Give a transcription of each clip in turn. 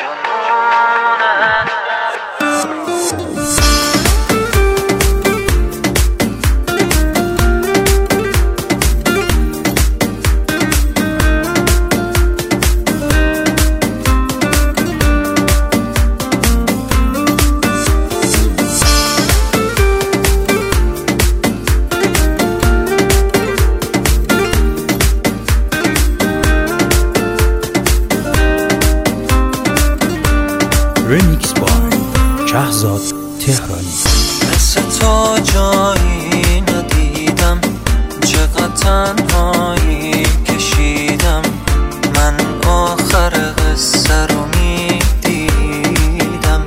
رمیکس بای شهزاد تهرانی. مثل تو جایی ندیدم، چقدر تنهایی کشیدم، من آخر قصه رو میدیدم.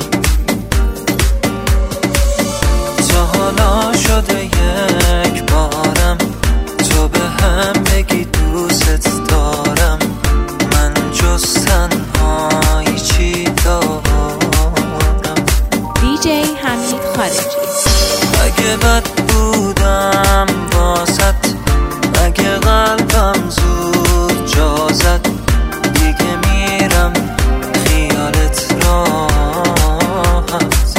تا حالا شده یک بارم تو به هم بگی دوست دارم، من جز تنهایی چی دارم؟ دیجی حمید خارجی. اگه بد بودم واسط، اگه قلبم زود جا زد، دیگه میرم خیالت راحت.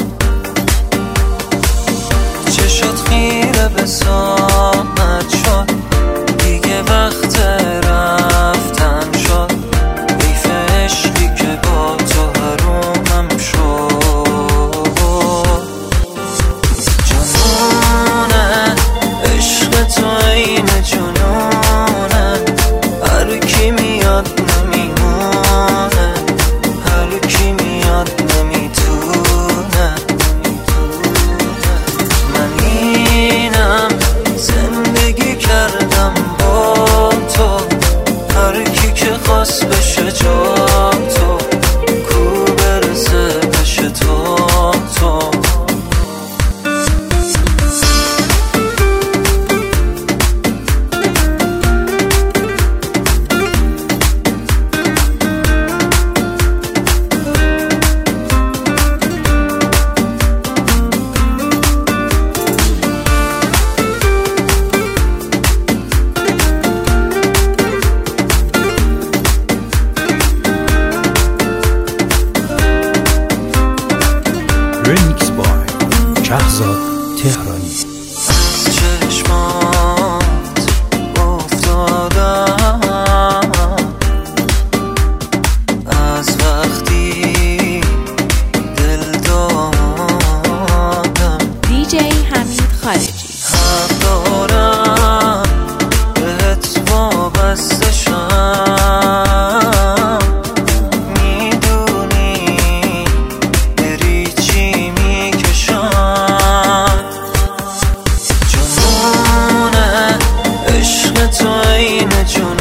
چه شد خیره به ساعت شد، دیگه وقت رفتن شد، حیف عشقی که با تو حرومم شد. جنونه عشق تو این جنونه، هر کی میاد نمیمونه، هر کی میاد نمیتونه. من اینم زندگی کردم با تو، هر کی که خواست بشه جا تو، کو برسه بشه تو. رمیکس بای شهزاد تهرانی. از چشمات افتادم، از وقتی دل دادم، دیجی حمید خارجی. حق دارم بهت وابسته شم، میدونی بری چی میکشم. جنونه عشق تو این جنونه،